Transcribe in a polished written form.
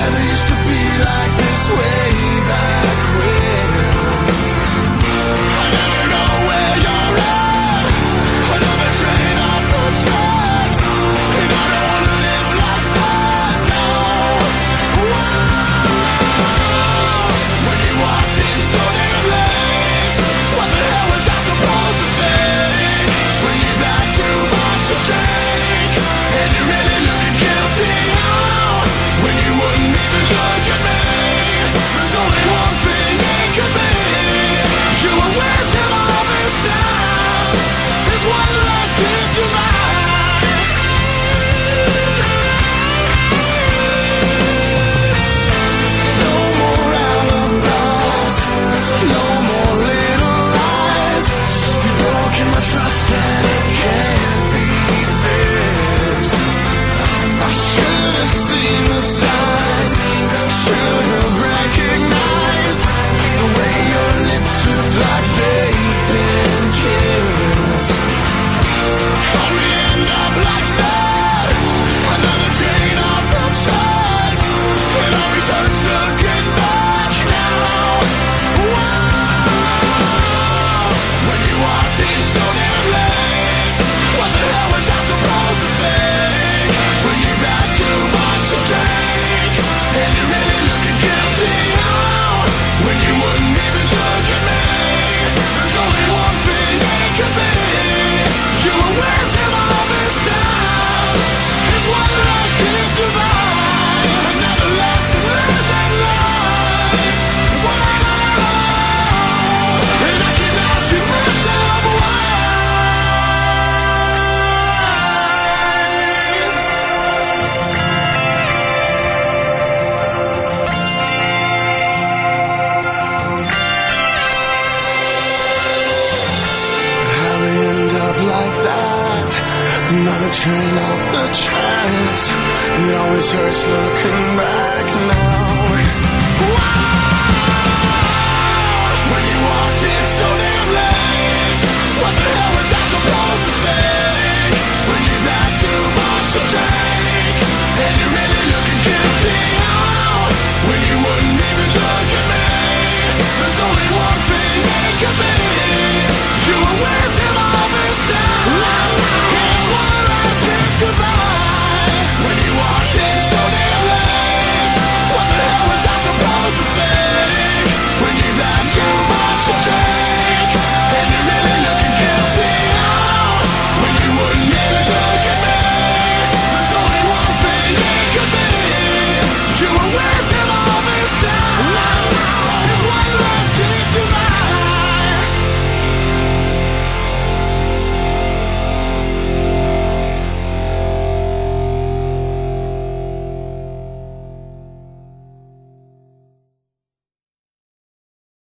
never used to be like this way back when. I never know where you're at. Another train off the tracks, and I don't wanna live like that, no. When you walked in so damn late, what the hell was I supposed to think? When you've had too much to drink, and you're really looking guilty now. When you wouldn't even look at me, there's only one thing it could be. You were with him all this time. His one last kiss goodbye. No more alibis, no more little lies. You've broken my trust and it can't be fixed. I should have seen the signs, should have recognized the way your lips look like they've been kissed. Thought we end up like that, another train off the tracks. It always hurts looking back now. Wow. When you walked in so damn late, what the hell was I supposed to think? When you've had too much to drink, and you're really looking guilty now. When you wouldn't even look at me, there's only one thing it could be. You were with him all this time. His one last kiss goodbye. Another lesson learned in life. Wow. And I keep asking myself why. How we end up like that? Another train off the tracks. It always hurts looking back.